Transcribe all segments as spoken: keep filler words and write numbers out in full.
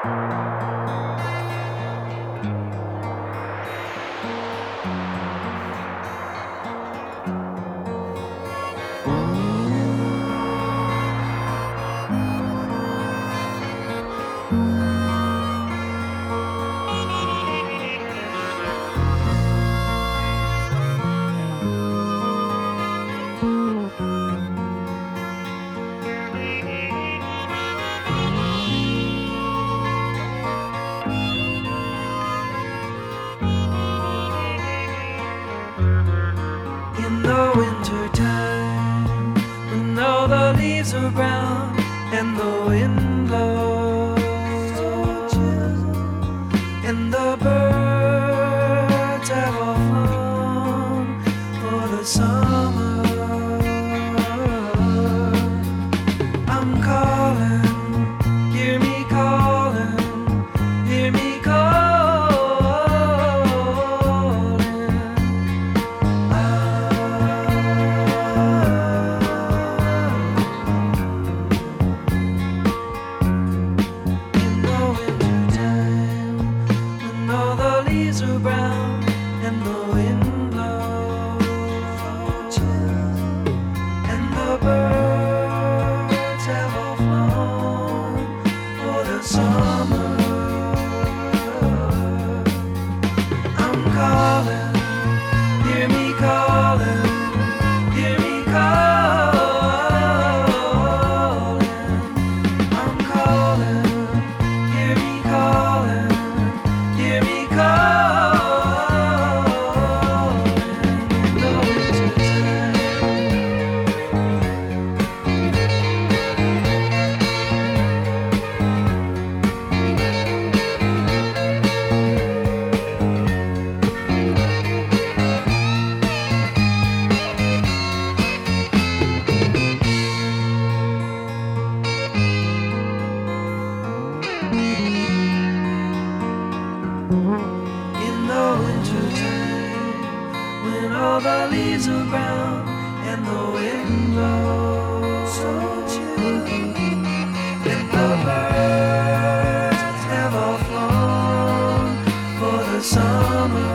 In the winter time, when all the leaves are brown and the wind blows, and the birds have all flown for the summer, I'm calling, hear me calling, hear me calling. Are brown and the wind blows, and the birds have all flown for the summer. I'm calling, hear me calling, hear me calling. I'm calling, hear me calling, hear me calling. In the winter time, when all the leaves are brown and the wind blows, so chill, and the birds have all flown for the summer,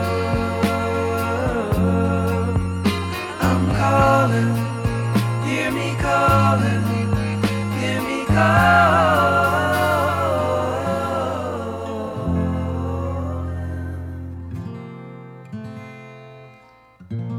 I'm calling, hear me calling, hear me calling. Thank you.